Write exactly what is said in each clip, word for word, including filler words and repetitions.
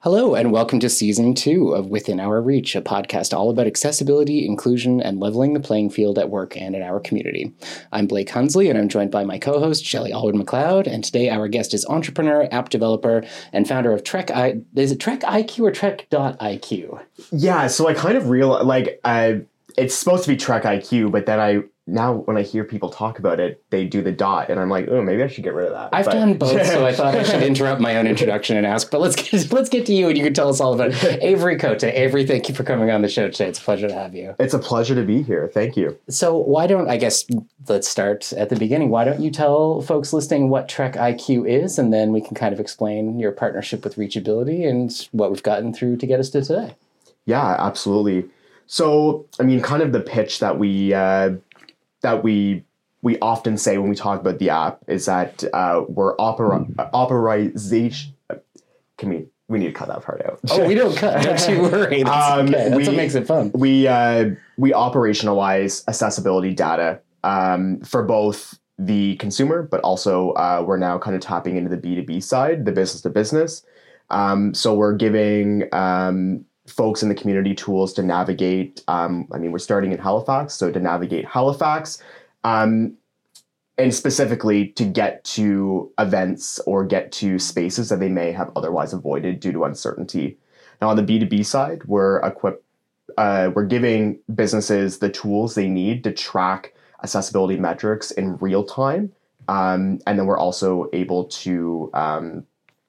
Hello, and welcome to Season two of Within Our Reach, a podcast all about accessibility, inclusion, and leveling the playing field at work and in our community. I'm Blake Hunsley, and I'm joined by my co-host, Shelley Allwood-McLeod, and today our guest is entrepreneur, app developer, and founder of Trek I... Is it Trek I Q or Trek dot I Q? Yeah, so I kind of realized, like, I, it's supposed to be Trek I Q, but then I... Now, when I hear people talk about it, they do the dot, and I'm like, oh, maybe I should get rid of that. I've but... done both, so I thought I should interrupt my own introduction and ask, but let's get, let's get to you, and you can tell us all about it. Avery Cote. Avery, thank you for coming on the show today. It's a pleasure to have you. It's a pleasure to be here. Thank you. So why don't, I guess, let's start at the beginning. Why don't you tell folks listening what Trek I Q is, and then we can kind of explain your partnership with Reachability and what we've gotten through to get us to today. Yeah, absolutely. So, I mean, kind of the pitch that we... Uh, that we we often say when we talk about the app is that uh, we're opera, operization. Can we? We need to cut that part out. Oh, we don't cut. Don't you worry. That's, um, okay. That's we, what makes it fun. We uh, we operationalize accessibility data um, for both the consumer, but also uh, we're now kind of tapping into the B two B side, the business to business. Um, so we're giving um, folks in the community tools to navigate. Um, I mean, we're starting in Halifax, so to navigate Halifax, um, and specifically to get to events or get to spaces that they may have otherwise avoided due to uncertainty. Now, on the B two B side, we're equipped. Uh, we're giving businesses the tools they need to track accessibility metrics in real time, um, and then we're also able to. Um,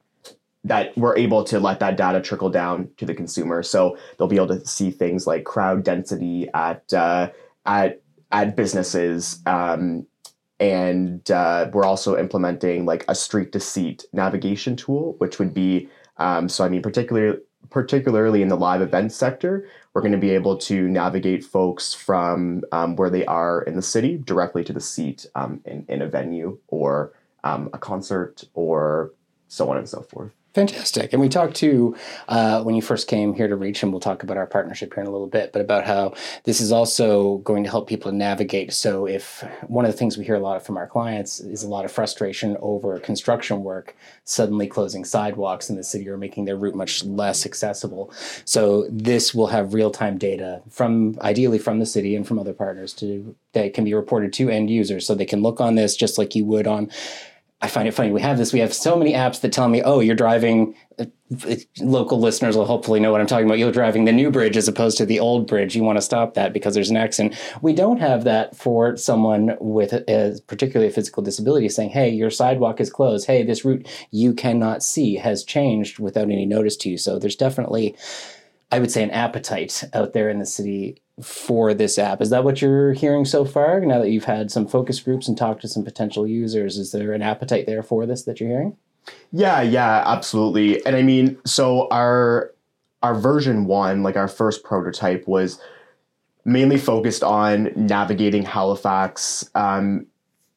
that we're able to let that data trickle down to the consumer. So they'll be able to see things like crowd density at uh, at at businesses. Um, and uh, we're also implementing like a street to seat navigation tool, which would be, um, so I mean, particularly, particularly in the live event sector, we're going to be able to navigate folks from um, where they are in the city directly to the seat um, in, in a venue or um, a concert or so on and so forth. Fantastic. And we talked to, uh, when you first came here to Reach, and we'll talk about our partnership here in a little bit, but about how this is also going to help people navigate. So if one of the things we hear a lot from our clients is a lot of frustration over construction work suddenly closing sidewalks in the city or making their route much less accessible. So this will have real-time data from, ideally from the city and from other partners to that can be reported to end users. So they can look on this just like you would on, I find it funny. We have this, we have so many apps that tell me, oh, you're driving, uh, local listeners will hopefully know what I'm talking about. You're driving the new bridge as opposed to the old bridge. You want to stop that because there's an accident. We don't have that for someone with a, particularly a physical disability saying, hey, your sidewalk is closed. Hey, this route you cannot see has changed without any notice to you. So there's definitely, I would say, an appetite out there in the city for this app. Is that what you're hearing so far? Now that you've had some focus groups and talked to some potential users, is there an appetite there for this that you're hearing? Yeah, yeah, absolutely. And I mean, so our our version one, like our first prototype, was mainly focused on navigating Halifax, um,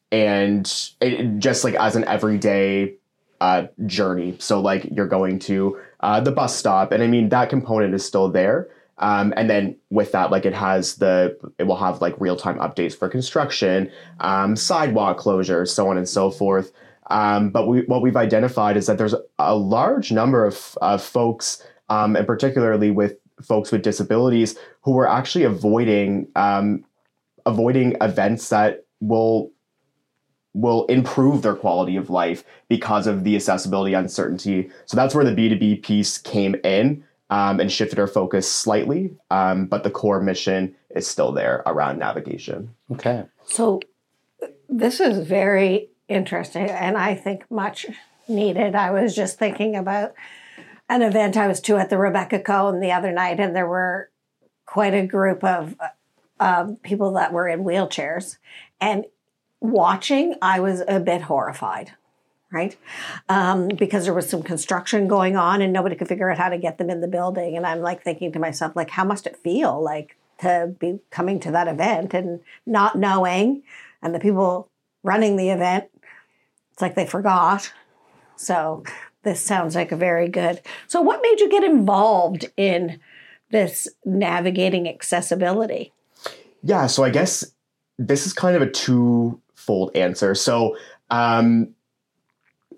and it, just like as an everyday uh, journey. So like you're going to uh, the bus stop, and I mean that component is still there. Um, and then with that, like it has the, it will have like real-time updates for construction, um, sidewalk closures, so on and so forth. Um, but we, what we've identified is that there's a large number of, of folks, um, and particularly with folks with disabilities, who are actually avoiding, um, avoiding events that will will improve their quality of life because of the accessibility uncertainty. So that's where the B two B piece came in. Um, and shifted our focus slightly, um, but the core mission is still there around navigation. Okay. So this is very interesting, and I think much needed. I was just thinking about an event I was to at the Rebecca Cone the other night, and there were quite a group of um, people that were in wheelchairs. And watching, I was a bit horrified. Right? Um, because there was some construction going on and nobody could figure out how to get them in the building. And I'm like thinking to myself, like, how must it feel like to be coming to that event and not knowing, and the people running the event, it's like they forgot. So this sounds like a very good. So what made you get involved in this navigating accessibility? Yeah, so I guess this is kind of a twofold answer. So, um,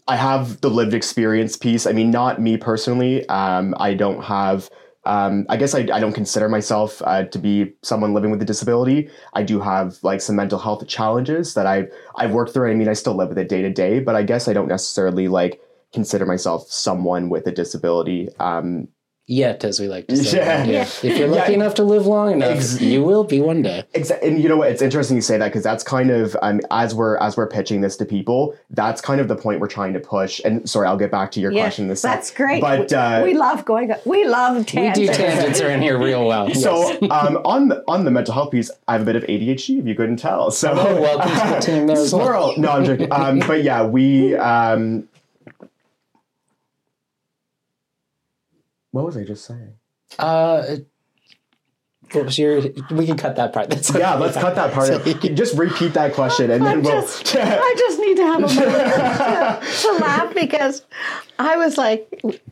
I have the lived experience piece. I mean, not me personally. Um, I don't have. Um, I guess I, I don't consider myself uh, to be someone living with a disability. I do have like some mental health challenges that I've I've worked through. I mean, I still live with it day to day, but I guess I don't necessarily like consider myself someone with a disability. Um, Yet, as we like to say. Yeah. Yeah. If you're lucky Yeah. enough to live long enough, Ex- you will be one day. Exactly, and you know what? It's interesting you say that because that's kind of um, as we're as we're pitching this to people, that's kind of the point we're trying to push. And sorry, I'll get back to your Yeah, question. In a sec. that's great. But we, uh, we love going. We love tangents. We do tangents around here real well. so um, on the on the mental health piece, I have a bit of A D H D. If you couldn't tell, so Oh, welcome to the team there as well. Squirrel. No, I'm joking. Um, but yeah, we. Um, what was I just saying? Uh, what was your? We can cut that part. That's Yeah, let's cut that part. out. Just repeat that question, and then I'm we'll. just, I just need to have a moment to, to laugh because I was like, when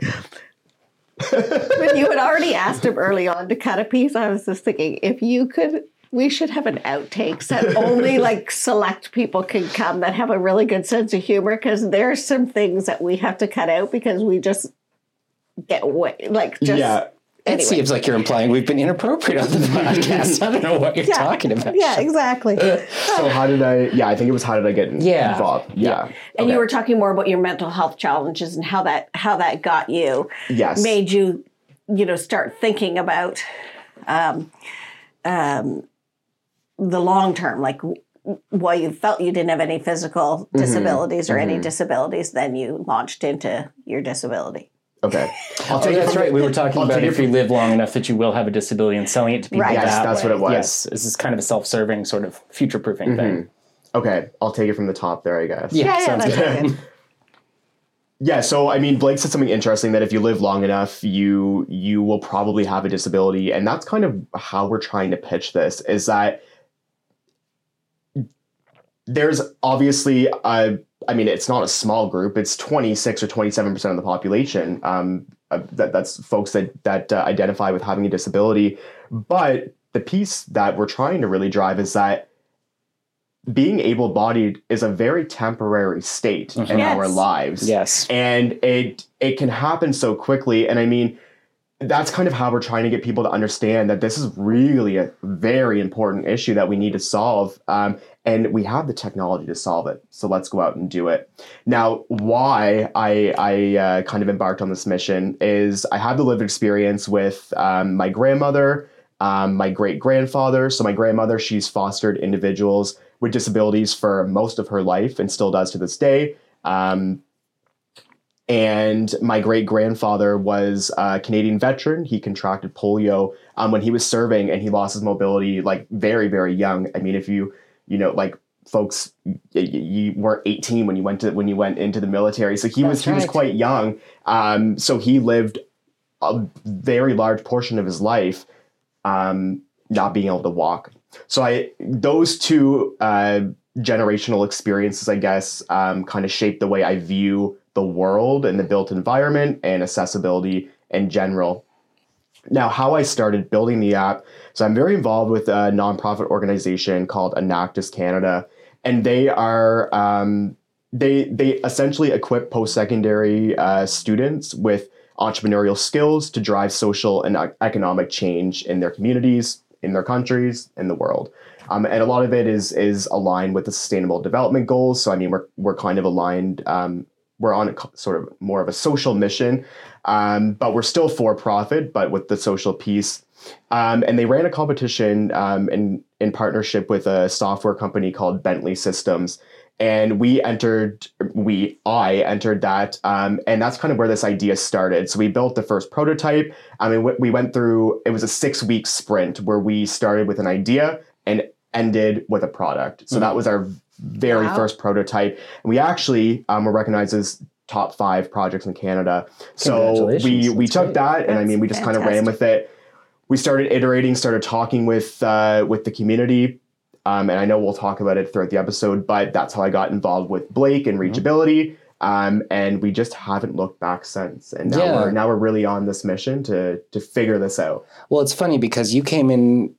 you had already asked him early on to cut a piece, I was just thinking, if you could, we should have an outtakes that only like select people can come that have a really good sense of humor because there's some things that we have to cut out because we just get way like just. Yeah. It Anyway. seems like you're implying we've been inappropriate on the podcast. I don't know what you're Yeah. talking about. Yeah, exactly. So how did I? Yeah, I think it was how did I get Yeah. involved? Yeah. And Okay. you were talking more about your mental health challenges and how that how that got you. Yes. Made you, you know, start thinking about um, um, the long term, like while you felt you didn't have any physical disabilities or any disabilities, then you launched into your disability. Okay. I'll Oh, take it that's from- right. We were talking I'll about take it if you live long enough that you will have a disability and selling it to people Right. that Yes, that's way. what it was. Yes, this is kind of a self-serving sort of future-proofing thing. Okay, I'll take it from the top there, I guess. Yeah, Yeah, yeah, sounds that's good. good. Yeah, so I mean, Blake said something interesting that if you live long enough, you you will probably have a disability, and that's kind of how we're trying to pitch this. Is that there's obviously a, I mean, it's not a small group; it's twenty-six or twenty-seven percent of the population. Um, uh, that that's folks that that uh, identify with having a disability, but the piece that we're trying to really drive is that being able-bodied is a very temporary state in Yes. our lives. Yes. And it it can happen so quickly. And I mean, that's kind of how we're trying to get people to understand that this is really a very important issue that we need to solve. Um, and we have the technology to solve it. So let's go out and do it. Now, why I, I uh, kind of embarked on this mission is I have the lived experience with um, my grandmother, um, my great-grandfather. So my grandmother, she's fostered individuals with disabilities for most of her life and still does to this day. Um, and my great-grandfather was a Canadian veteran. He contracted polio um, when he was serving, and he lost his mobility like very, very young. I mean, if you, you know, like folks, y- y- you were eighteen when you went to when you went into the military, so he was That's he was right. quite young. Um, so he lived a very large portion of his life um, not being able to walk. So I those two uh, generational experiences, I guess, um, kind of shaped the way I view the world and the built environment and accessibility in general. Now, how I started building the app, so I'm very involved with a nonprofit organization called Enactus Canada, and they are um, they they essentially equip post-secondary uh, students with entrepreneurial skills to drive social and e- economic change in their communities, in their countries, in the world. Um, and a lot of it is is aligned with the Sustainable Development Goals. So I mean, we're we're kind of aligned. Um, we're on a co- sort of more of a social mission, um, but we're still for profit, but with the social piece. Um, and they ran a competition um, in in partnership with a software company called Bentley Systems. And we entered, we, I entered that, um, and that's kind of where this idea started. So we built the first prototype. I mean, we went through, it was a six week sprint where we started with an idea and ended with a product. So Mm-hmm. that was our very Wow. first prototype. And we actually um, were recognized as top five projects in Canada. So Congratulations. we, we That's took great. that, and I That's mean, we just kind of ran fantastic. with it. We started iterating, started talking with uh, with the community. Um, and I know we'll talk about it throughout the episode, but that's how I got involved with Blake and Reachability. Um, and we just haven't looked back since. And now Yeah. we're now we're really on this mission to to figure this out. Well, it's funny because you came in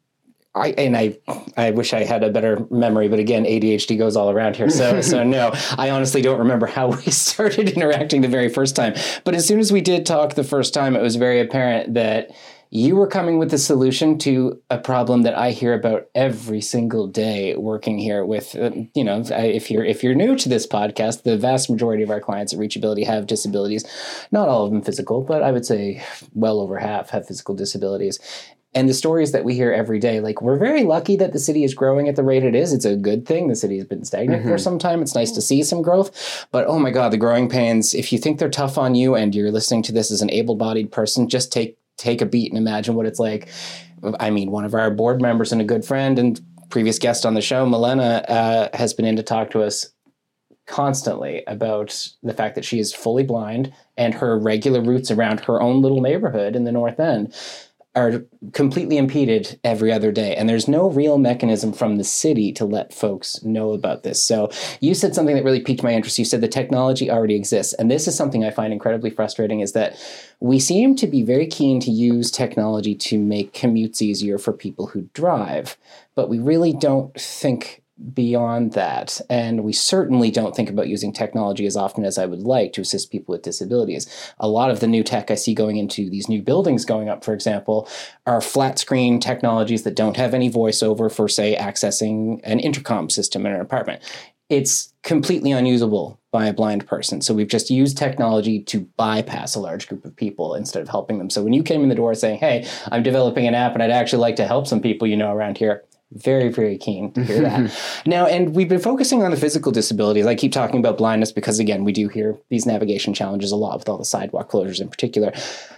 I and I I wish I had a better memory, but again, A D H D goes all around here. So so no, I honestly don't remember how we started interacting the very first time. But as soon as we did talk the first time, it was very apparent that you were coming with a solution to a problem that I hear about every single day working here with, uh, you know, if you're if you're new to this podcast, the vast majority of our clients at Reachability have disabilities, not all of them physical, but I would say well over half have physical disabilities. And the stories that we hear every day, like, we're very lucky that the city is growing at the rate it is. It's a good thing. The city has been stagnant mm-hmm. for some time. It's nice to see some growth. But, oh, my God, the growing pains, if you think they're tough on you and you're listening to this as an able-bodied person, just take take a beat and imagine what it's like. I mean, one of our board members and a good friend and previous guest on the show, Milena, uh, has been in to talk to us constantly about the fact that she is fully blind and her regular routes around her own little neighborhood in the North End are completely impeded every other day. And there's no real mechanism from the city to let folks know about this. So you said something that really piqued my interest. You said the technology already exists. And this is something I find incredibly frustrating, is that we seem to be very keen to use technology to make commutes easier for people who drive, but we really don't think beyond that. And we certainly don't think about using technology as often as I would like to assist people with disabilities. A lot of the new tech I see going into these new buildings going up, for example, are flat screen technologies that don't have any voiceover for, say, accessing an intercom system in an apartment. It's completely unusable by a blind person. So we've just used technology to bypass a large group of people instead of helping them. So when you came in the door saying, hey, I'm developing an app and I'd actually like to help some people you know around here, very, very keen to hear that. Now, and we've been focusing on the physical disabilities. I keep talking about blindness because, again, we do hear these navigation challenges a lot with all the sidewalk closures in particular.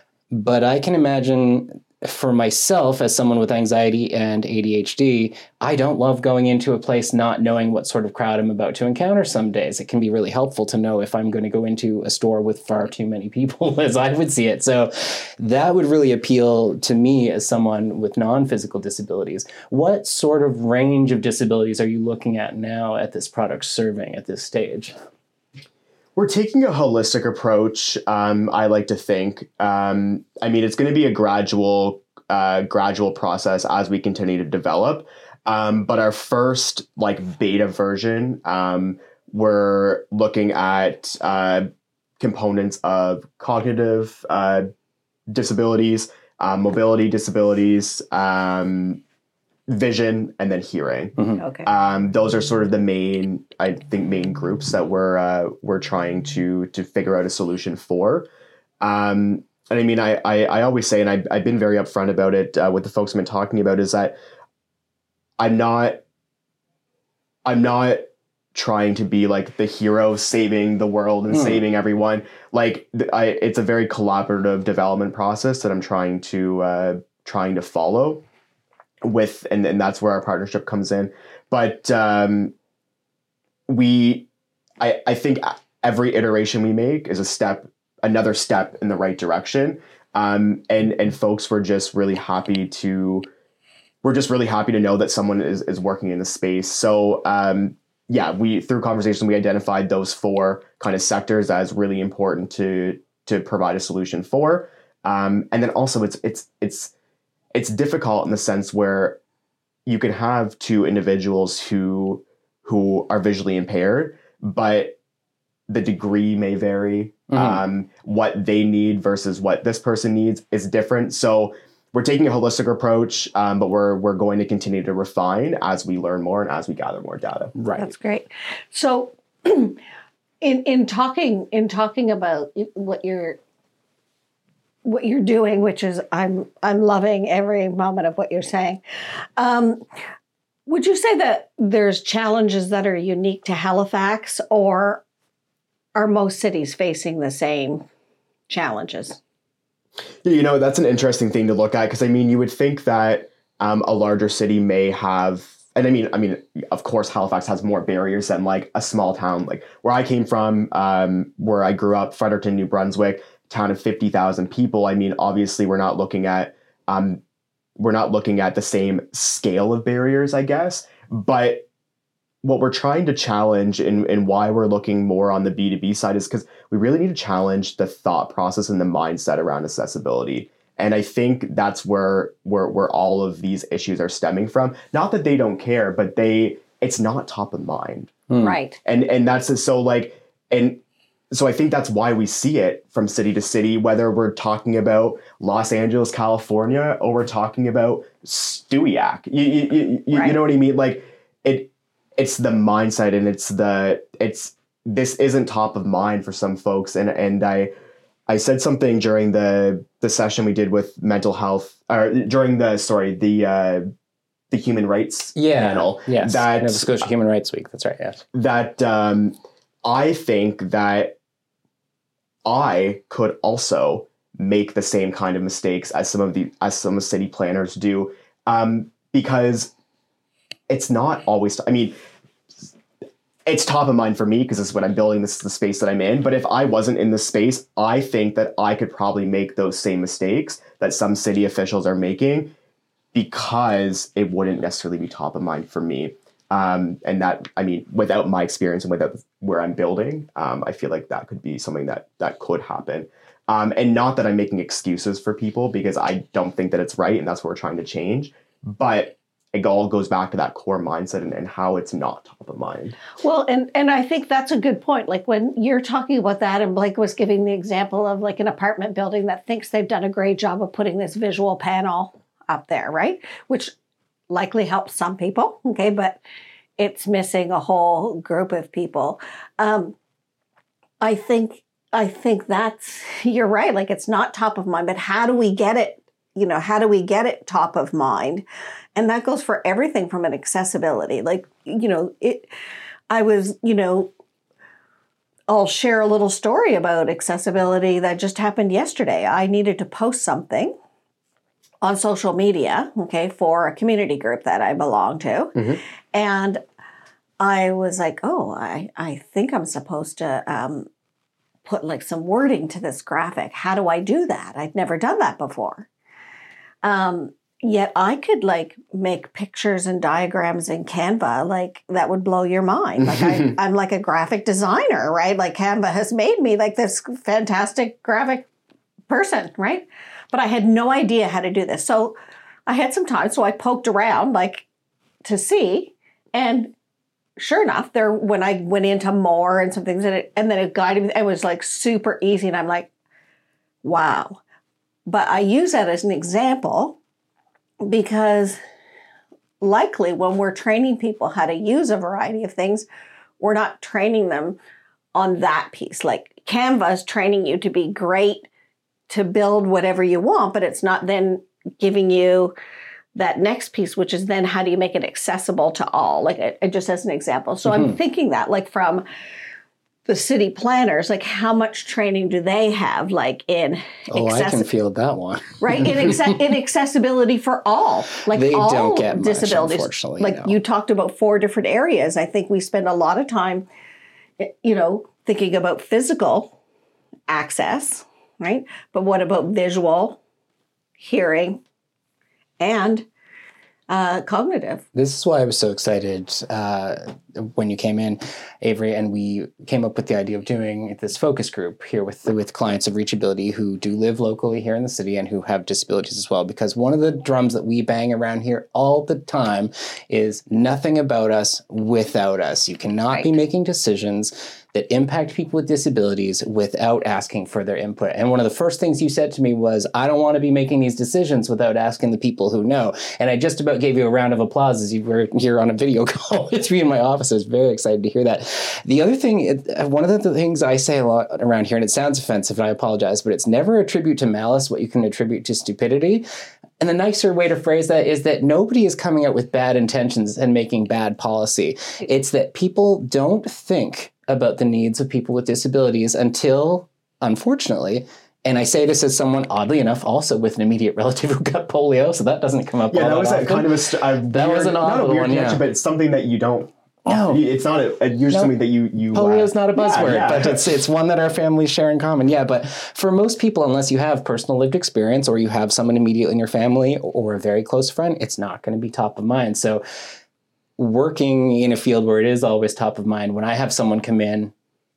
But I can imagine for myself, as someone with anxiety and A D H D, I don't love going into a place not knowing what sort of crowd I'm about to encounter some days. It can be really helpful to know if I'm going to go into a store with far too many people, as I would see it. So that would really appeal to me as someone with non-physical disabilities. What sort of range of disabilities are you looking at now at this product serving at this stage? We're taking a holistic approach, um, I like to think. Um, I mean, it's going to be a gradual, uh, gradual process as we continue to develop. Um, but our first like beta version, um, we're looking at uh, components of cognitive uh, disabilities, uh, mobility disabilities, um, vision, and then hearing. Mm-hmm. Okay. Um, those are sort of the main, I think, main groups that we're uh, we're trying to to figure out a solution for. Um, and I mean, I, I I always say, and I I've been very upfront about it uh, with the folks I've been talking about, is that I'm not I'm not trying to be like the hero saving the world and mm. saving everyone. Like I, it's a very collaborative development process that I'm trying to uh, trying to follow. With and, and that's where our partnership comes in. But um, we, I, I think every iteration we make is a step, another step in the right direction. Um, and and folks were just really happy to, we're just really happy to know that someone is is working in the space. So um, yeah, we through conversation we identified those four kind of sectors as really important to to provide a solution for. Um, and then also it's it's it's. It's difficult in the sense where you can have two individuals who who are visually impaired, but the degree may vary. Mm-hmm. Um, what they need versus what this person needs is different. So we're taking a holistic approach, um, but we're we're going to continue to refine as we learn more and as we gather more data. Right. That's great. So in in talking in talking about what you're what you're doing, which is I'm I'm loving every moment of what you're saying. Um, would you say that there's challenges that are unique to Halifax, or are most cities facing the same challenges? You know, that's an interesting thing to look at, because I mean, you would think that um, a larger city may have, and I mean, I mean, of course, Halifax has more barriers than like a small town, like where I came from, um, where I grew up, Fredericton, New Brunswick. Town of fifty thousand people. I mean, obviously we're not looking at, um, we're not looking at the same scale of barriers, I guess, but what we're trying to challenge and, and why we're looking more on the B two B side is because we really need to challenge the thought process and the mindset around accessibility. and I think that's where where where all of these issues are stemming from. Not that they don't care, but they it's not top of mind. Mm. Right. And and that's so like and so I think that's why we see it from city to city, whether we're talking about Los Angeles, California, or we're talking about Stewiacke. You, you, you, right. you know what I mean? Like it, it's the mindset, and it's the it's this isn't top of mind for some folks. And and I I said something during the the session we did with mental health, or during the sorry the uh, the human rights yeah. panel. Yes, that Nova Scotia Human Rights Week. That's right. Yes, that um, I think that I could also make the same kind of mistakes as some of the as some city planners do, um, because it's not always. I mean, it's top of mind for me because it's when I'm building this the space that I'm in. But if I wasn't in this space, I think that I could probably make those same mistakes that some city officials are making, because it wouldn't necessarily be top of mind for me. Um, and that, I mean, without my experience and without where I'm building, um, I feel like that could be something that that could happen. Um, and not that I'm making excuses for people, because I don't think that it's right, and that's what we're trying to change. But it all goes back to that core mindset and, and how it's not top of mind. Well, and, and I think that's a good point. Like when you're talking about that, and Blake was giving the example of like an apartment building that thinks they've done a great job of putting this visual panel up there, right? Which likely helps some people, okay, but it's missing a whole group of people. Um, I think I think that's, you're right, like it's not top of mind, but how do we get it, you know, how do we get it top of mind? And that goes for everything from an accessibility. Like, you know, it, I was, you know, I'll share a little story about accessibility that just happened yesterday. I needed to post something on social media, okay, for a community group that I belong to. Mm-hmm. And I was like, oh, I, I think I'm supposed to um, put like some wording to this graphic. How do I do that? I'd never done that before. Um, yet I could like make pictures and diagrams in Canva, like that would blow your mind. Like I, I'm like a graphic designer, right? Like Canva has made me like this fantastic graphic person, right? But I had no idea how to do this. So I had some time, so I poked around like to see, and sure enough, there when I went into more and some things, and, it, and then it guided me. It was like super easy, and I'm like, wow. But I use that as an example because likely when we're training people how to use a variety of things, we're not training them on that piece. Like Canva is training you to be great to build whatever you want, but it's not then giving you that next piece, which is then how do you make it accessible to all? Like it, it just as an example. So mm-hmm. I'm thinking that like from the city planners, like how much training do they have like in Oh, accessi- I can feel that one. right? In, ex- in accessibility for all, like they all don't get much, disabilities. Unfortunately, like no. You talked about four different areas. I think we spend a lot of time, you know, thinking about physical access, right? But what about visual, hearing, and uh, cognitive? This is why I was so excited uh, when you came in, Avery, and we came up with the idea of doing this focus group here with with clients of Reachability who do live locally here in the city and who have disabilities as well. Because one of the drums that we bang around here all the time is nothing about us without us. You cannot right. be making decisions that impact people with disabilities without asking for their input. And one of the first things you said to me was, I don't want to be making these decisions without asking the people who know. And I just about gave you a round of applause as you were here on a video call with me in my office. I was very excited to hear that. The other thing, one of the things I say a lot around here, and it sounds offensive, and I apologize, but it's never attribute to malice what you can attribute to stupidity. And the nicer way to phrase that is that nobody is coming out with bad intentions and making bad policy. It's that people don't think about the needs of people with disabilities until, unfortunately, and I say this as someone, oddly enough, also with an immediate relative who got polio, so that doesn't come up. Yeah, all that that was often. a kind of a, st- a that weird, was an odd not a weird one, connection, yeah. but it's something that you don't. No, it's not a, a usually no. something that you you. Polio is uh, not a buzzword, yeah, yeah. but it's it's one that our families share in common. Yeah, but for most people, unless you have personal lived experience or you have someone immediately in your family or a very close friend, it's not going to be top of mind. So, working in a field where it is always top of mind, when I have someone come in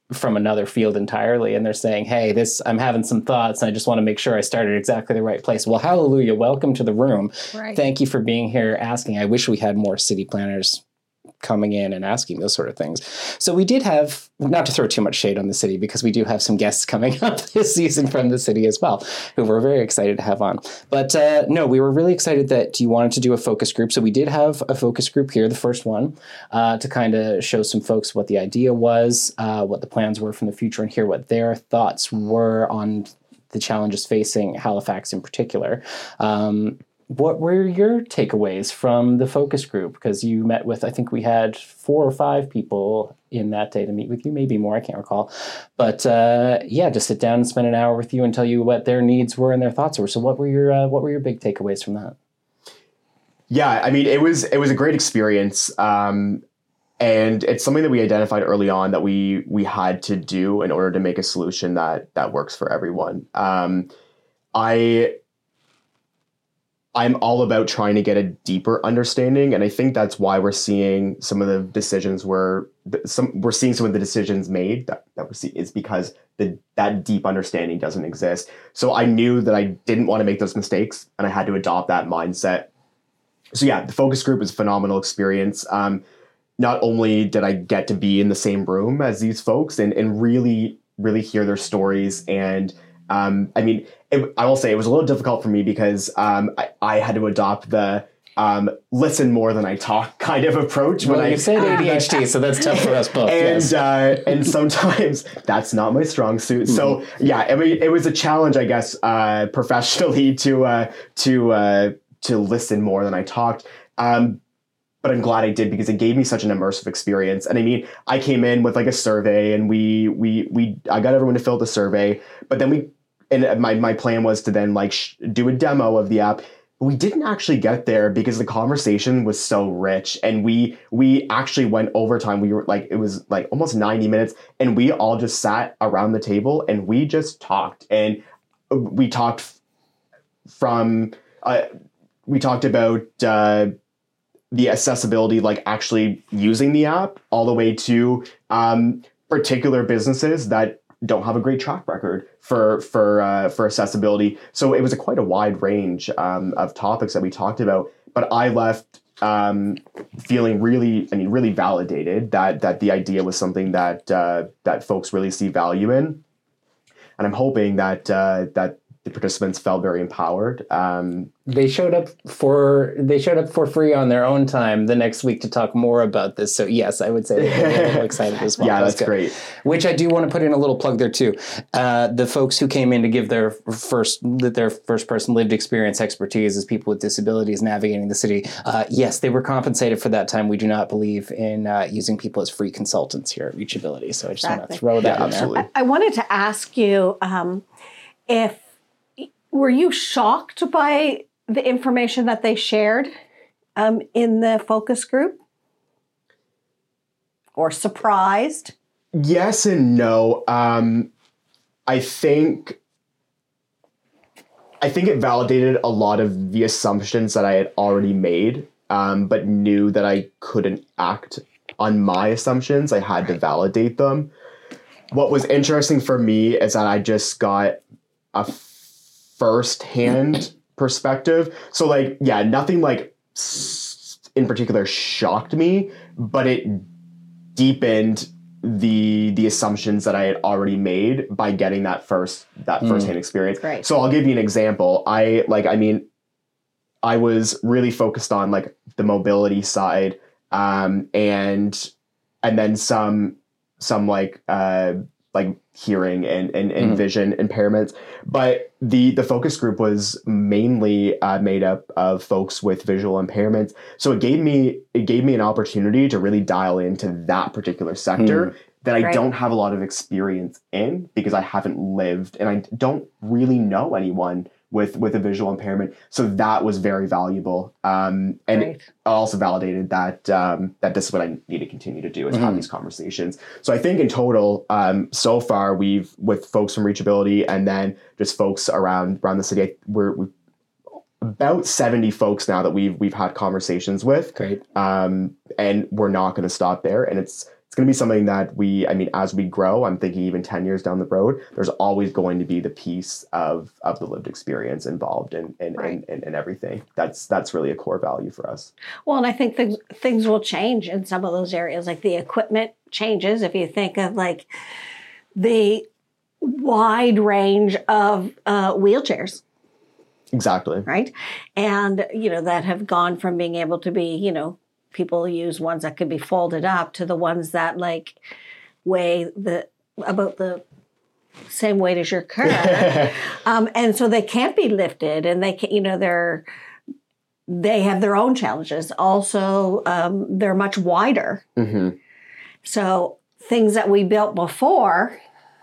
from another field entirely, and they're saying, hey, this, I'm having some thoughts and I just want to make sure I started exactly the right place. Well, hallelujah, welcome to the room. Right. Thank you for being here asking. I wish we had more city planners coming in and asking those sort of things. So we did have, not to throw too much shade on the city, because we do have some guests coming up this season from the city as well, who we're very excited to have on. But uh, no, we were really excited that you wanted to do a focus group. So we did have a focus group here, the first one, uh, to kind of show some folks what the idea was, uh, what the plans were from the future, and hear what their thoughts were on the challenges facing Halifax in particular. Um, What were your takeaways from the focus group? Because you met with, I think we had four or five people in that day to meet with you, maybe more, I can't recall. But uh, yeah, just sit down and spend an hour with you and tell you what their needs were and their thoughts were. So what were your uh, what were your big takeaways from that? Yeah, I mean, it was it was a great experience. Um, and it's something that we identified early on that we we had to do in order to make a solution that that works for everyone. Um, I I'm all about trying to get a deeper understanding, and I think that's why we're seeing some of the decisions were some we're seeing some of the decisions made that, that we're seeing is because the that deep understanding doesn't exist. So I knew that I didn't want to make those mistakes, and I had to adopt that mindset. So yeah, the focus group was a phenomenal experience. Um, not only did I get to be in the same room as these folks and and really really hear their stories, and um, I mean. It, I will say it was a little difficult for me because um, I, I had to adopt the um, listen more than I talk kind of approach. Well, when you I said A D H D, so that's tough for us both. and yes. uh, and sometimes that's not my strong suit. Mm-hmm. So yeah, I mean, it was a challenge, I guess, uh, professionally to uh, to uh, to listen more than I talked. Um, but I'm glad I did because it gave me such an immersive experience. And I mean, I came in with like a survey, and we we we I got everyone to fill the survey, but then we. And my, my plan was to then like sh- do a demo of the app. But we didn't actually get there because the conversation was so rich, and we we actually went overtime. We were like, it was like almost ninety minutes, and we all just sat around the table and we just talked. And we talked f- from uh, we talked about uh, the accessibility, like actually using the app, all the way to um, particular businesses that don't have a great track record for for uh, for accessibility. So it was a quite a wide range um, of topics that we talked about. But I left um, feeling really, I mean, really validated that that the idea was something that uh, that folks really see value in, and I'm hoping that uh, that the participants felt very empowered. Um, they showed up for they showed up for free on their own time the next week to talk more about this. So yes, I would say they're a little excited as well. Yeah, that's, that's great. Which I do want to put in a little plug there too. Uh, the folks who came in to give their first their first person lived experience expertise as people with disabilities navigating the city. Uh, yes, they were compensated for that time. We do not believe in uh, using people as free consultants here at Reachability. So I just exactly. want to throw that yeah, in absolutely. there. I, I wanted to ask you um, if were you shocked by the information that they shared um, in the focus group? Or surprised? Yes and no. Um, I think I think it validated a lot of the assumptions that I had already made, um, but knew that I couldn't act on my assumptions. I had to validate them. What was interesting for me is that I just got a first-hand perspective. So like, yeah, nothing like in particular shocked me, but it deepened the the assumptions that I had already made by getting that first that mm. first-hand experience. Great. So I'll give you an example. I like, I mean, I was really focused on like the mobility side, um, and and then some some like uh like hearing and, and, and mm. vision impairments. But the, the focus group was mainly uh, made up of folks with visual impairments. So it gave me, it gave me an opportunity to really dial into that particular sector mm. that I right. don't have a lot of experience in because I haven't lived and I don't really know anyone with, with a visual impairment. So that was very valuable. Um, and right. it also validated that, um, that this is what I need to continue to do is mm-hmm. have these conversations. So I think in total, um, so far we've, with folks from Reachability and then just folks around, around the city, we're, we're about seventy folks now that we've, we've had conversations with. Great. Um, and we're not going to stop there. And it's, it's going to be something that we, I mean, as we grow, I'm thinking even ten years down the road, there's always going to be the piece of of the lived experience involved in in, Right. in, in, in everything. That's that's really a core value for us. Well, and I think things things will change in some of those areas. Like the equipment changes. If you think of like the wide range of uh, wheelchairs, Exactly. right? And, you know, that have gone from being able to be, you know, people use ones that could be folded up to the ones that like weigh the about the same weight as your car. um, and so they can't be lifted, and they can, you know, they're, they have their own challenges. Also, um, they're much wider. Mm-hmm. So things that we built before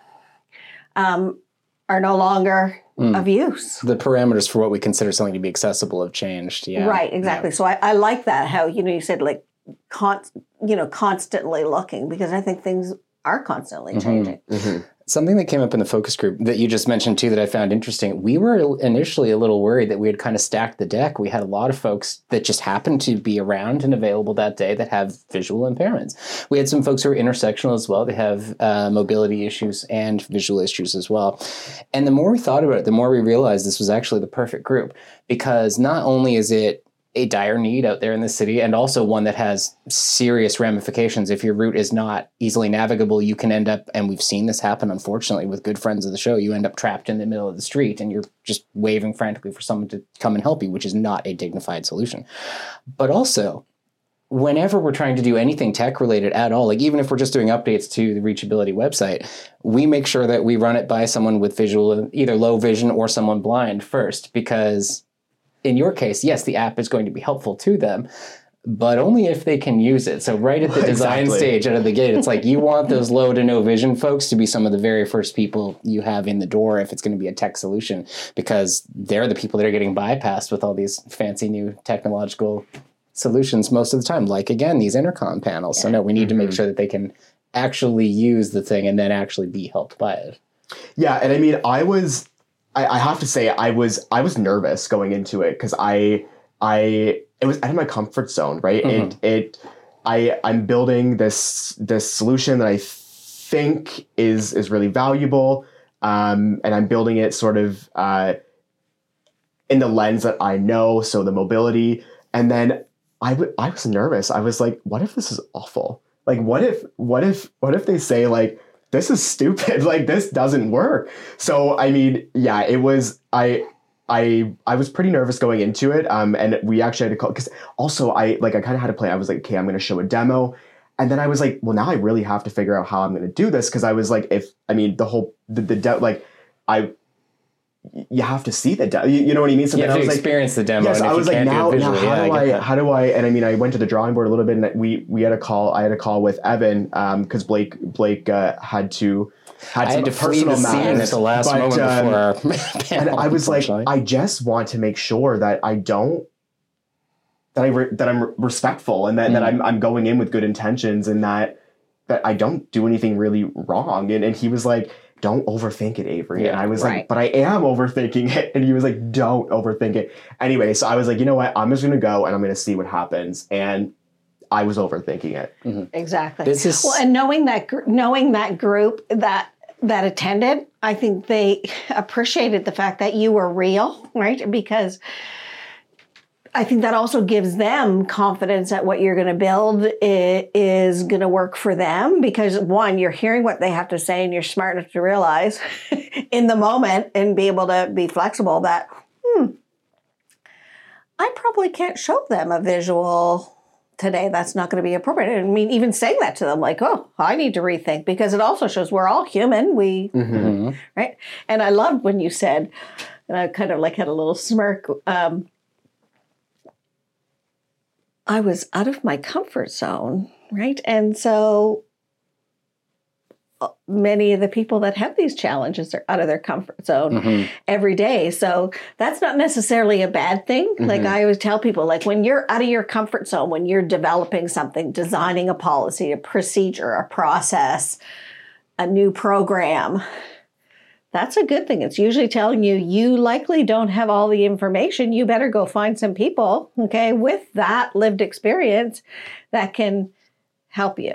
um, are no longer Mm. of use. The parameters for what we consider something to be accessible have changed. Yeah. Right, exactly. Yeah. So I, I like that, how, you know, you said like, con- you know, constantly looking, because I think things are constantly changing. Mm-hmm. Something that came up in the focus group that you just mentioned too that I found interesting. We were initially a little worried that we had kind of stacked the deck. We had a lot of folks that just happened to be around and available that day that have visual impairments. We had some folks who are intersectional as well. They have uh, mobility issues and visual issues as well. And the more we thought about it, the more we realized this was actually the perfect group, because not only is it a dire need out there in the city, and also one that has serious ramifications. If your route is not easily navigable, you can end up, and we've seen this happen, unfortunately, with good friends of the show, you end up trapped in the middle of the street and you're just waving frantically for someone to come and help you, which is not a dignified solution. But also, whenever we're trying to do anything tech related at all, like even if we're just doing updates to the Reachability website, we make sure that we run it by someone with visual, either low vision or someone blind first, because in your case, yes, the app is going to be helpful to them, but only if they can use it. So right at the design Exactly. stage out of the gate, it's like you want those low to no vision folks to be some of the very first people you have in the door if it's going to be a tech solution, because they're the people that are getting bypassed with all these fancy new technological solutions most of the time, like, again, these intercom panels. So no, we need to make sure that they can actually use the thing and then actually be helped by it. Yeah, and I mean, I was, I, I have to say, I was, I was nervous going into it because I, I, it was out of my comfort zone, right? Mhm. It, it, I, I'm building this, this solution that I think is, is really valuable, um, and I'm building it sort of uh, in the lens that I know, so the mobility, and then I, w- I was nervous. I was like, what if this is awful? Like, what if, what if, what if they say like, this is stupid. Like, this doesn't work. So, I mean, yeah, it was, I, I, I was pretty nervous going into it. Um, and we actually had to call, because also I, like, I kind of had to play. I was like, okay, I'm going to show a demo. And then I was like, well, now I really have to figure out how I'm going to do this. Cause I was like, if, I mean, the whole, the, the de- like, I, you have to see the demo, you, you know what I mean? So You then have I to was like, experience the demo. yes, and if I was you like, can't do it now, now visually, how yeah, do I I, get that. how do I, and I mean, I went to the drawing board a little bit, and we, we had a call, I had a call with Evan, um, cause Blake, Blake, uh, had to, had I some had to flee personal the scene matters, at the last but, moment um, before our and panel, I was like, unfortunately. I just want to make sure that I don't, that I, re- that I'm re- respectful, and that, Mm. that I'm, I'm going in with good intentions, and that, that I don't do anything really wrong. And, and he was like, don't overthink it, Avery. Yeah, and I was right. like, but I am overthinking it. And he was like, don't overthink it. Anyway, so I was like, you know what? I'm just going to go and I'm going to see what happens. And I was overthinking it. Exactly. This is- well, and knowing that gr- knowing that group that that attended, I think they appreciated the fact that you were real, right? Because I think that also gives them confidence that what you're going to build i- is going to work for them. Because one, you're hearing what they have to say, and you're smart enough to realize in the moment and be able to be flexible that, hmm, I probably can't show them a visual today. That's not going to be appropriate. I mean, even saying that to them, like, oh, I need to rethink, because it also shows we're all human. We, Mhm. right? And I loved when you said, and I kind of like had a little smirk, um, I was out of my comfort zone, right? And so uh, many of the people that have these challenges are out of their comfort zone Mhm. every day. So that's not necessarily a bad thing. Like Mhm. I always tell people, like when you're out of your comfort zone, when you're developing something, designing a policy, a procedure, a process, a new program, that's a good thing. It's usually telling you, you likely don't have all the information. You better go find some people, okay, with that lived experience that can help you.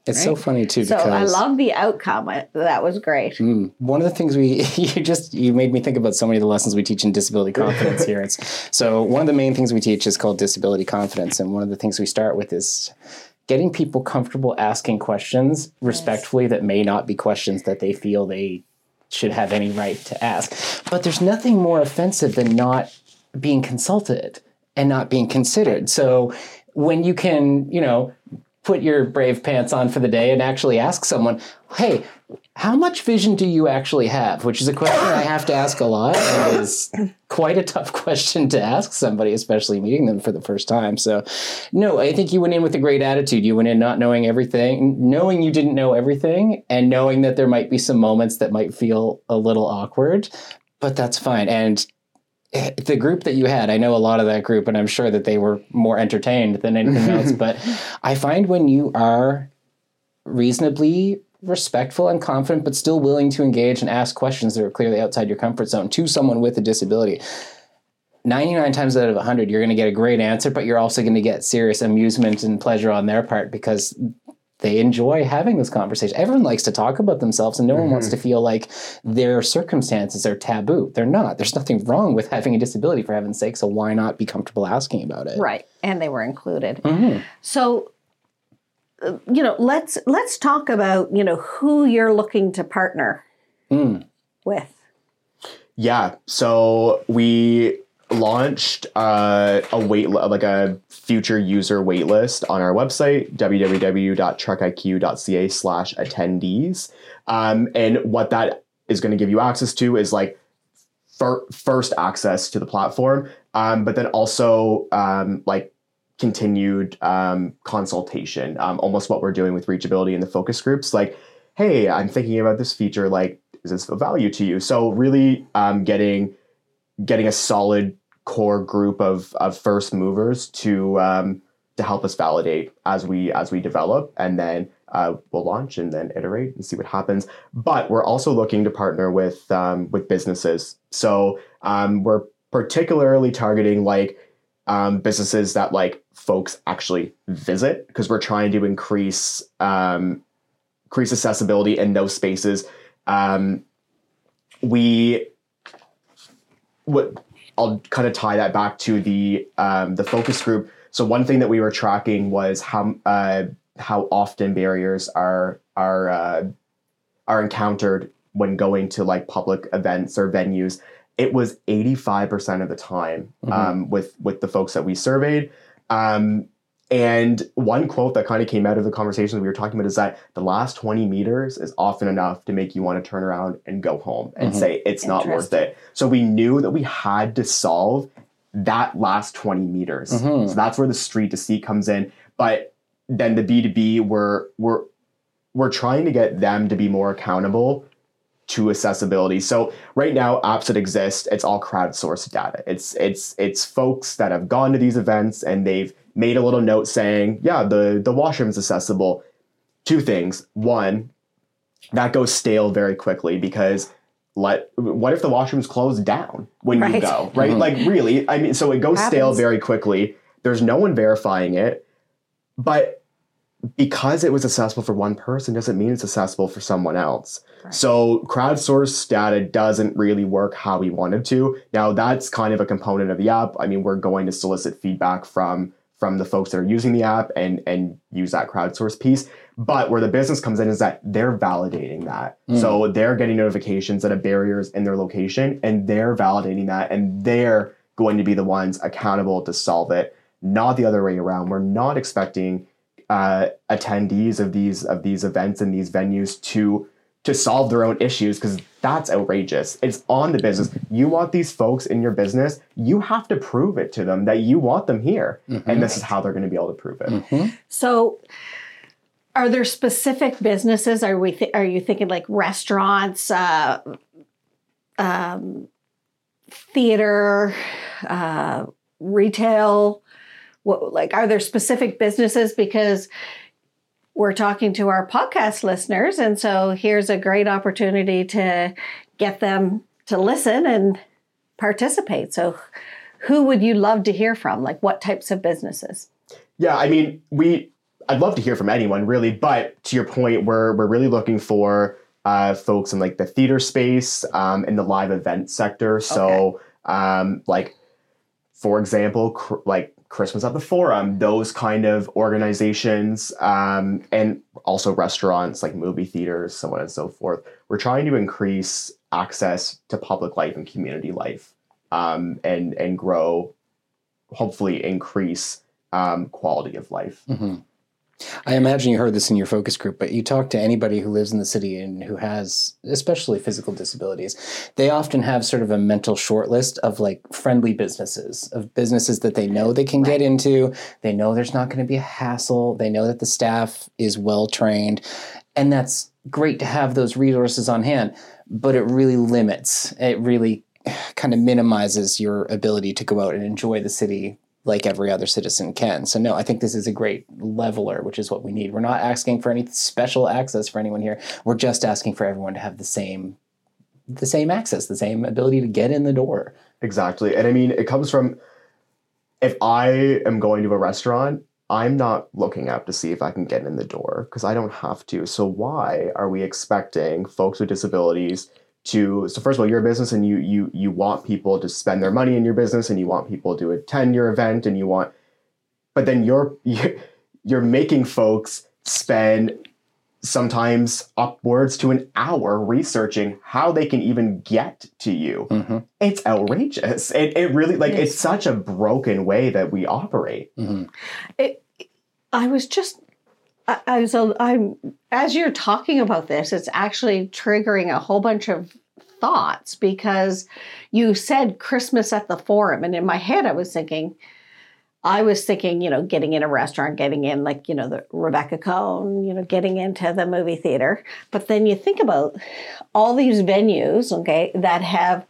It's right? so funny too. So because I love the outcome. I, that was great. Mm, one of the things we, you just, you made me think about so many of the lessons we teach in disability confidence here. It's, so one of the main things we teach is called disability confidence. And one of the things we start with is getting people comfortable asking questions respectfully, yes, that may not be questions that they feel they should have any right to ask. But there's nothing more offensive than not being consulted and not being considered. So when you can, you know, put your brave pants on for the day and actually ask someone, hey, how much vision do you actually have? Which is a question I have to ask a lot, and is quite a tough question to ask somebody, especially meeting them for the first time. So no, I think you went in with a great attitude. You went in not knowing everything, knowing you didn't know everything, and knowing that there might be some moments that might feel a little awkward, but that's fine. And the group that you had, I know a lot of that group, and I'm sure that they were more entertained than anything else, but I find when you are reasonably respectful and confident, but still willing to engage and ask questions that are clearly outside your comfort zone to someone with a disability, ninety-nine times out of one hundred, you're going to get a great answer, but you're also going to get serious amusement and pleasure on their part because they enjoy having this conversation. Everyone likes to talk about themselves, and no one mm-hmm. wants to feel like their circumstances are taboo. They're not. There's nothing wrong with having a disability, for heaven's sake, so why not be comfortable asking about it? Right, and they were included. Mm-hmm. So, uh, you know, let's let's talk about, you know, who you're looking to partner mm. with. Yeah, so we launched uh, a wait like a future user wait list on our website, w w w dot truck i q dot c a slash attendees. Um, and what that is going to give you access to is like fir- first access to the platform, um, but then also um, like continued um, consultation, um, almost what we're doing with Reachability in the focus groups. Like, hey, I'm thinking about this feature. Like, is this of value to you? So really um, getting getting a solid core group of of first movers to um, to help us validate as we as we develop, and then uh, we'll launch and then iterate and see what happens. But we're also looking to partner with um, with businesses. So um, we're particularly targeting like um, businesses that like folks actually visit, because we're trying to increase um, increase accessibility in those spaces. Um, we what. I'll kind of tie that back to the um, the focus group. So one thing that we were tracking was how uh, how often barriers are are uh, are encountered when going to like public events or venues. It was eighty-five percent of the time mm-hmm. um, with with the folks that we surveyed. Um, and one quote that kind of came out of the conversation we were talking about is that the last twenty meters is often enough to make you want to turn around and go home and mm-hmm. say it's not worth it. So we knew that we had to solve that last twenty meters. Mm-hmm. So that's where the street to seat comes in. But then the B two B, we're, we're, we're trying to get them to be more accountable to accessibility. So right now, apps that exist, it's all crowdsourced data. It's it's it's folks that have gone to these events and they've made a little note saying, yeah, the, the washroom's accessible. Two things. One, that goes stale very quickly because let what if the washroom's closed down when right. you go, right? Mm-hmm. Like really, I mean, so it goes Happens. stale very quickly. There's no one verifying it, but because it was accessible for one person doesn't mean it's accessible for someone else. Right. So crowdsourced data doesn't really work how we wanted to. Now that's kind of a component of the app. I mean, we're going to solicit feedback from from the folks that are using the app and and use that crowdsourced piece. But where the business comes in is that they're validating that. Mm. So they're getting notifications that a barrier is in their location and they're validating that, and they're going to be the ones accountable to solve it, not the other way around. We're not expecting uh, attendees of these of these events and these venues to to solve their own issues, because that's outrageous. It's on the business. You want these folks in your business, you have to prove it to them that you want them here. Mm-hmm. And this is how they're going to be able to prove it. Mm-hmm. So are there specific businesses? Are we th- are you thinking like restaurants, uh, um, theater, uh, retail? What, like, are there specific businesses? Because we're talking to our podcast listeners, and so here's a great opportunity to get them to listen and participate. So who would you love to hear from? Like, what types of businesses? Yeah, I mean, we I'd love to hear from anyone really, but to your point, we're we're really looking for uh, folks in like the theater space, um, in the live event sector. So, okay. um, like for example, cr- like Christmas at the Forum, those kind of organizations, um, and also restaurants like movie theaters, so on and so forth. We're trying to increase access to public life and community life, um, and and grow, hopefully increase um, quality of life. Mm-hmm. I imagine you heard this in your focus group, but you talk to anybody who lives in the city and who has especially physical disabilities. They often have sort of a mental short list of like friendly businesses, of businesses that they know they can right. get into. They know there's not going to be a hassle. They know that the staff is well trained. And that's great to have those resources on hand, but it really limits, it really kind of minimizes your ability to go out and enjoy the city like every other citizen can. So no, I think this is a great leveler, which is what we need. We're not asking for any special access for anyone here. We're just asking for everyone to have the same, the same access, the same ability to get in the door. Exactly. And I mean, it comes from, if I am going to a restaurant, I'm not looking up to see if I can get in the door because I don't have to. So why are we expecting folks with disabilities to, so first of all, you're a business and you you you want people to spend their money in your business and you want people to attend your event and you want, but then you're you're making folks spend sometimes upwards to an hour researching how they can even get to you. Mm-hmm. It's outrageous. It it really, like, it's, it's such a broken way that we operate. Mm-hmm. It, I was just, I, I was, I'm, as you're talking about this, it's actually triggering a whole bunch of thoughts because you said Christmas at the Forum. And in my head, I was thinking, I was thinking, you know, getting in a restaurant, getting in like, you know, the Rebecca Cohn, you know, getting into the movie theater. But then you think about all these venues, okay, that have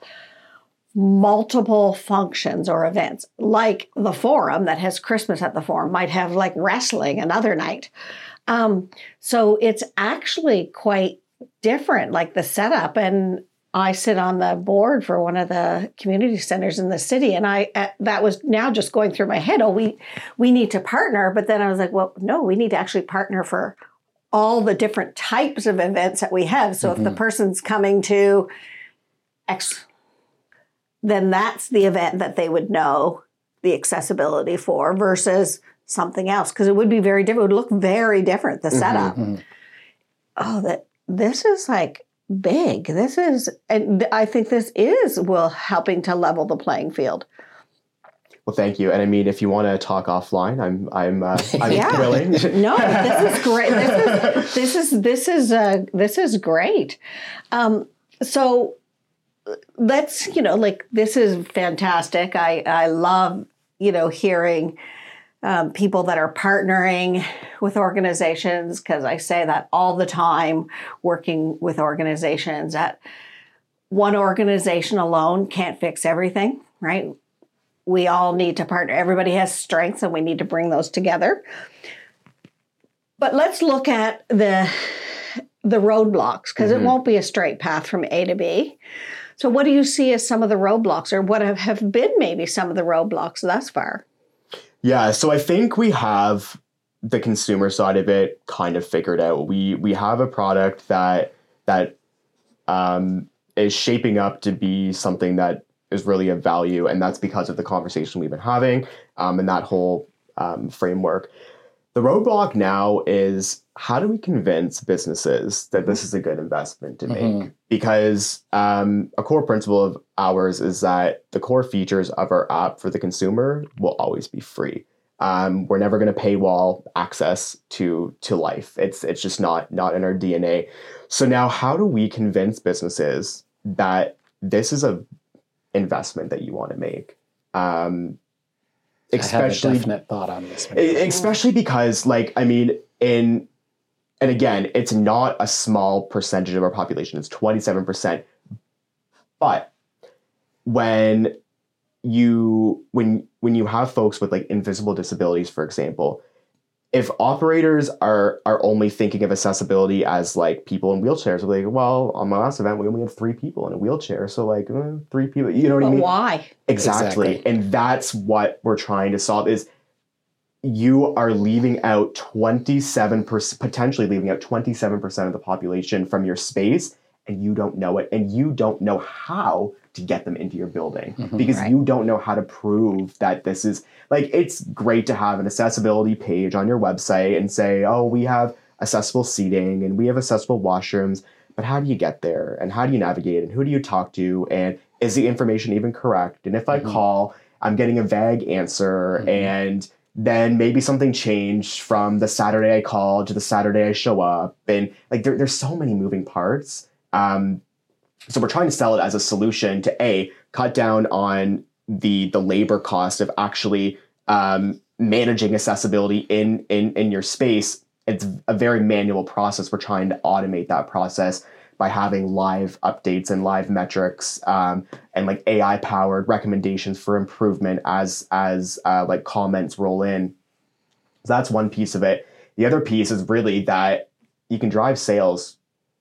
multiple functions or events, like the Forum that has Christmas at the Forum, might have like wrestling another night. Um, so it's actually quite different, like the setup. And I sit on the board for one of the community centers in the city, and I uh, that was now just going through my head. Oh, we we need to partner, but then I was like, well, no, we need to actually partner for all the different types of events that we have. So mm-hmm. if the person's coming to X, then that's the event that they would know the accessibility for versus something else, because it would be very different. It would look very different, the setup. Mm-hmm. Oh, that this is like big. This is, and I think this is will helping to level the playing field. Well, thank you. And I mean, if you want to talk offline, I'm I'm uh, I'm yeah. willing. No, this is great. This is this is this is uh, this is great. Um, so let's, you know, like, this is fantastic. I I love, you know, hearing um, people that are partnering with organizations, because I say that all the time, working with organizations, that one organization alone can't fix everything, right? We all need to partner. Everybody has strengths and we need to bring those together. But let's look at the, the roadblocks, because mm-hmm. it won't be a straight path from A to B. So what do you see as some of the roadblocks, or what have, have been maybe some of the roadblocks thus far? Yeah, so I think we have the consumer side of it kind of figured out. We we have a product that that um, is shaping up to be something that is really of value, and that's because of the conversation we've been having um, and that whole um, framework. The roadblock now is, how do we convince businesses that this is a good investment to make? Mm-hmm. Because um, a core principle of ours is that the core features of our app for the consumer will always be free. Um, we're never going to paywall access to to life. It's it's just not not in our D N A. So now, how do we convince businesses that this is a investment that you want to make? Um, especially, I have a definite thought on this. Especially because, like, I mean, in and again, it's not a small percentage of our population. It's twenty-seven percent. But when you when when you have folks with like invisible disabilities, for example, if operators are are only thinking of accessibility as like people in wheelchairs, like, well, on my last event we only had three people in a wheelchair, so like uh, three people, you know what but I mean? Why? Exactly. exactly, and that's what we're trying to solve. Is you are leaving out twenty-seven percent, potentially leaving out twenty-seven percent of the population from your space, and you don't know it, and you don't know how to get them into your building mm-hmm, because right. you don't know how to prove that this is, like, it's great to have an accessibility page on your website and say, oh, we have accessible seating and we have accessible washrooms, but how do you get there? And how do you navigate? And who do you talk to? And is the information even correct? And if I mm-hmm. call, I'm getting a vague answer mm-hmm. and then maybe something changed from the Saturday I called to the Saturday I show up. And like, there, there's so many moving parts. Um, so we're trying to sell it as a solution to A, cut down on the, the labor cost of actually um, managing accessibility in, in, in your space. It's a very manual process. We're trying to automate that process by having live updates and live metrics um, and like A I powered recommendations for improvement as as uh, like comments roll in. So that's one piece of it. The other piece is really that you can drive sales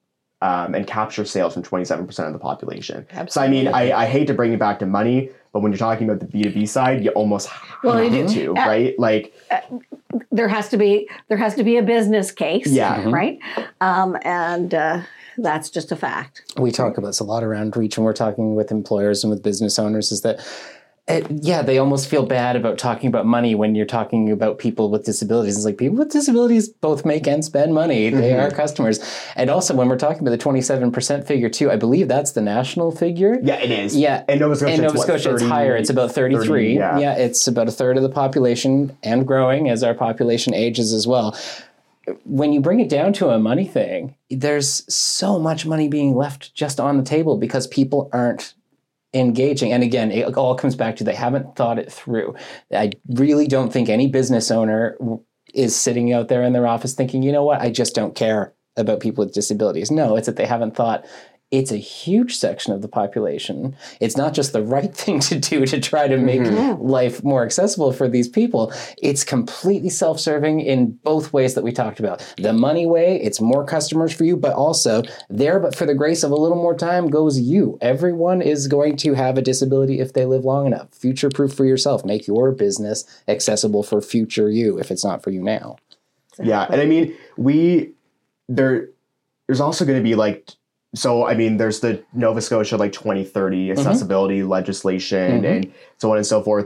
um, and capture sales from twenty-seven percent of the population. Absolutely. So I mean, I, I hate to bring it back to money, but when you're talking about the B two B side, you almost well, have you to, uh, right? Like uh, there has to be there has to be a business case, yeah, right? Um, and uh, that's just a fact. We talk about this a lot around Reach, and we're talking with employers and with business owners, is that, it, yeah, they almost feel bad about talking about money when you're talking about people with disabilities. It's like, people with disabilities both make and spend money. They mm-hmm. are customers. And also, when we're talking about the twenty-seven percent figure, too, I believe that's the national figure. Yeah, it is. Yeah. In Nova Scotia, In Nova it's, Scotia what, it's thirty, higher. It's about thirty-three. thirty, yeah. yeah, it's about a third of the population and growing as our population ages as well. When you bring it down to a money thing, there's so much money being left just on the table because people aren't engaging. And again, it all comes back to they haven't thought it through. I really don't think any business owner is sitting out there in their office thinking, you know what, I just don't care about people with disabilities. No, it's that they haven't thought it's a huge section of the population. It's not just the right thing to do to try to make mm-hmm. life more accessible for these people. It's completely self-serving in both ways that we talked about. The money way, it's more customers for you, but also there, but for the grace of a little more time goes you. Everyone is going to have a disability if they live long enough. Future-proof for yourself. Make your business accessible for future you if it's not for you now. Yeah, and I mean, we, there, there's also going to be like, so, I mean, there's the Nova Scotia, like twenty thirty accessibility mm-hmm. legislation mm-hmm. and so on and so forth.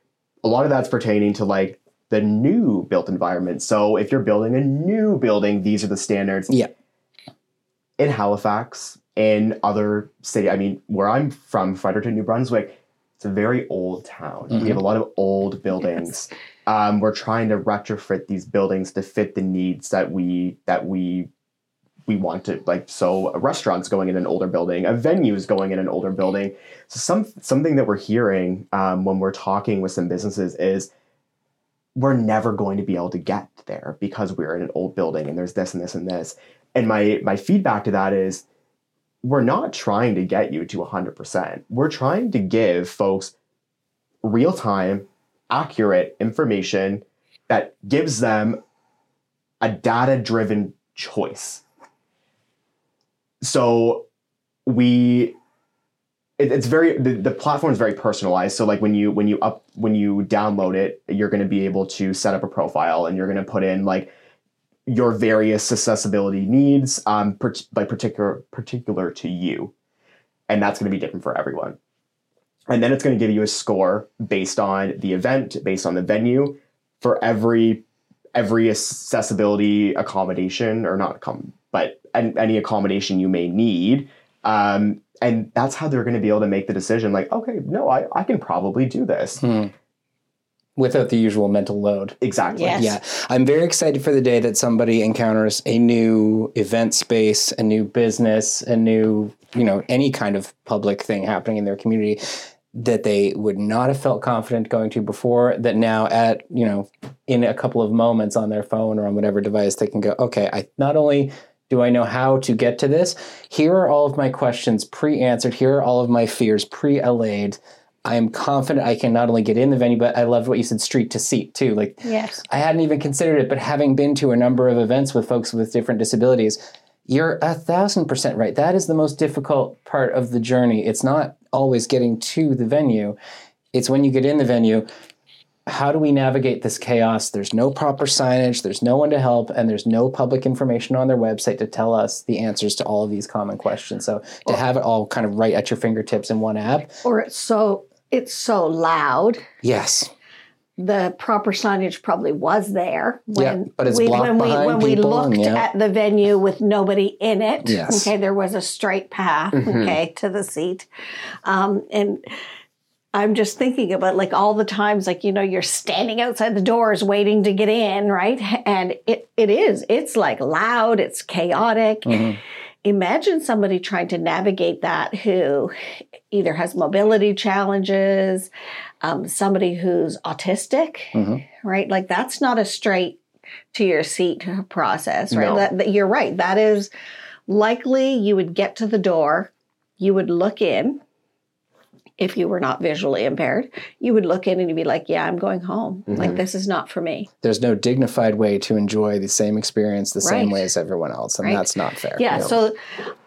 A lot of that's pertaining to like the new built environment. So if you're building a new building, these are the standards. Yeah. In Halifax and other city, I mean, where I'm from, Fredericton, New Brunswick, it's a very old town. Mm-hmm. We have a lot of old buildings. Yes. Um, we're trying to retrofit these buildings to fit the needs that we that we we want to, like, so a restaurant's going in an older building, a venue is going in an older building. So some something that we're hearing um, when we're talking with some businesses is we're never going to be able to get there because we're in an old building and there's this and this and this. And my my feedback to that is we're not trying to get you to one hundred percent. We're trying to give folks real-time, accurate information that gives them a data-driven choice. So we, it, it's very, the, the platform is very personalized. So like when you, when you up, when you download it, you're going to be able to set up a profile and you're going to put in like your various accessibility needs, um, per, by particular, particular to you. And that's going to be different for everyone. And then it's going to give you a score based on the event, based on the venue for every, every accessibility accommodation or not, com- but any accommodation you may need. Um, and that's how they're going to be able to make the decision like, okay, no, I, I can probably do this. Hmm. Without the usual mental load. Exactly. Yes. Yeah. I'm very excited for the day that somebody encounters a new event space, a new business, a new, you know, any kind of public thing happening in their community that they would not have felt confident going to before, that now at, you know, in a couple of moments on their phone or on whatever device, they can go, okay, I not only do I know how to get to this, here are all of my questions pre-answered, here are all of my fears pre-allayed. I am confident I can not only get in the venue, but I loved what you said, street to seat too. Like, yes. I hadn't even considered it, but having been to a number of events with folks with different disabilities, you're a thousand percent right. That is the most difficult part of the journey. It's not always getting to the venue. It's when you get in the venue, how do we navigate this chaos? There's no proper signage, there's no one to help, and there's no public information on their website to tell us the answers to all of these common questions. So to or, have it all kind of right at your fingertips in one app. Or it's so it's so loud. Yes. The proper signage probably was there when yeah, but it's we, blocked when we behind when we people looked and, yeah. at the venue with nobody in it. Yes. Okay, there was a straight path. Mm-hmm. Okay, to the seat, um, and I'm just thinking about like all the times, like, you know, you're standing outside the doors waiting to get in, right? And it it is it's like loud, it's chaotic. Mm-hmm. Imagine somebody trying to navigate that who either has mobility challenges, um, somebody who's autistic, mm-hmm. right? Like that's not a straight to your seat process, right? No. That, that, you're right. That is likely you would get to the door, you would look in. If you were not visually impaired, you would look in and you'd be like, yeah, I'm going home. Mm-hmm. Like, this is not for me. There's no dignified way to enjoy the same experience the right. same way as everyone else. And right. that's not fair. Yeah. You know? So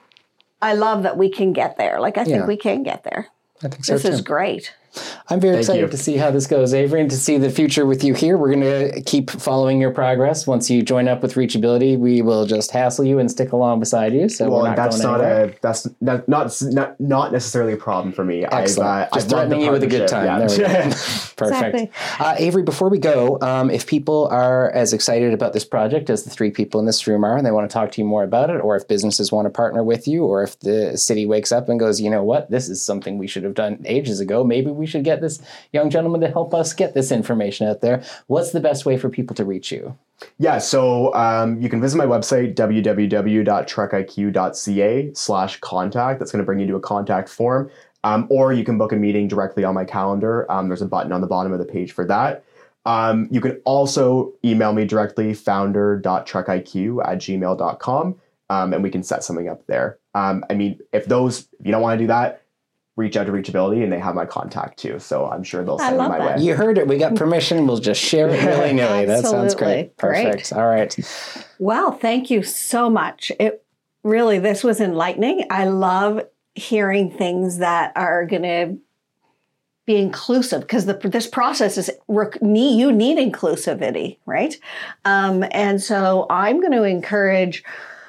I love that we can get there. Like, I think yeah. we can get there. I think so This too. is great. I'm very Thank excited you. to see how this goes, Avery, and to see the future with you here. We're going to keep following your progress. Once you join up with Reachability, we will just hassle you and stick along beside you. So well, we're not that's going not anywhere. a that's not, not not not necessarily a problem for me. Excellent. I've, uh, just I've loved the threatening you with a good time. Yeah. There we go. Perfect. Exactly. Uh, Avery, before we go, um, if people are as excited about this project as the three people in this room are, and they want to talk to you more about it, or if businesses want to partner with you, or if the city wakes up and goes, you know what, this is something we should have done ages ago. Maybe we should get this young gentleman to help us get this information out there. What's the best way for people to reach you? Yeah, so um, you can visit my website, w w w dot truck I Q dot c a slash contact. That's going to bring you to a contact form. Um, or you can book a meeting directly on my calendar. Um, there's a button on the bottom of the page for that. Um, you can also email me directly, founder dot truck I Q at gmail dot com, um, and we can set something up there. Um, I mean, if those, if you don't want to do that, reach out to Reachability, and they have my contact too. So I'm sure they'll send I me love my that. way. You heard it. We got permission. We'll just share it willy-nilly. That sounds great. Absolutely. Perfect. All right. Well, thank you so much. It really, this was enlightening. I love hearing things that are going to be inclusive, because this process is, you need inclusivity, right? Um, and so I'm going to encourage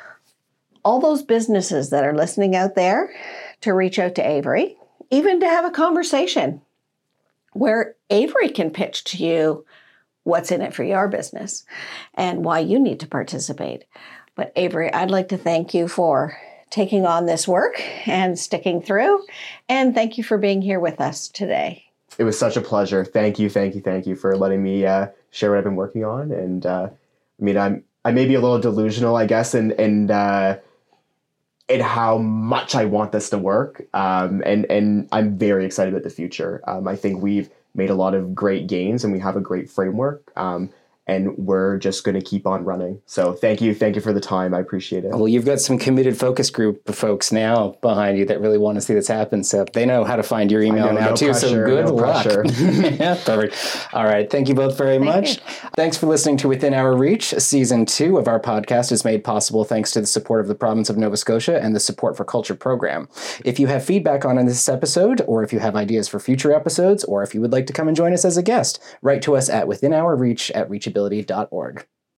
all those businesses that are listening out there to reach out to Avery, even to have a conversation where Avery can pitch to you what's in it for your business and why you need to participate. But Avery, I'd like to thank you for taking on this work and sticking through. And thank you for being here with us today. It was such a pleasure. Thank you, thank you, thank you for letting me uh, share what I've been working on. And uh, I mean, I'm I may be a little delusional, I guess, and and uh, in how much I want this to work. Um, and and I'm very excited about the future. Um, I think we've made a lot of great gains, and we have a great framework. Um, And we're just going to keep on running. So thank you. Thank you for the time. I appreciate it. Well, you've got some committed focus group of folks now behind you that really want to see this happen. So they know how to find your email know, now no too. Pressure, so good no luck. Yeah, perfect. All right. Thank you both very Thank much. you. Thanks for listening to Within Our Reach. Season two of our podcast is made possible thanks to the support of the province of Nova Scotia and the Support for Culture program. If you have feedback on this episode, or if you have ideas for future episodes, or if you would like to come and join us as a guest, write to us at withinourreach at reachability dot org.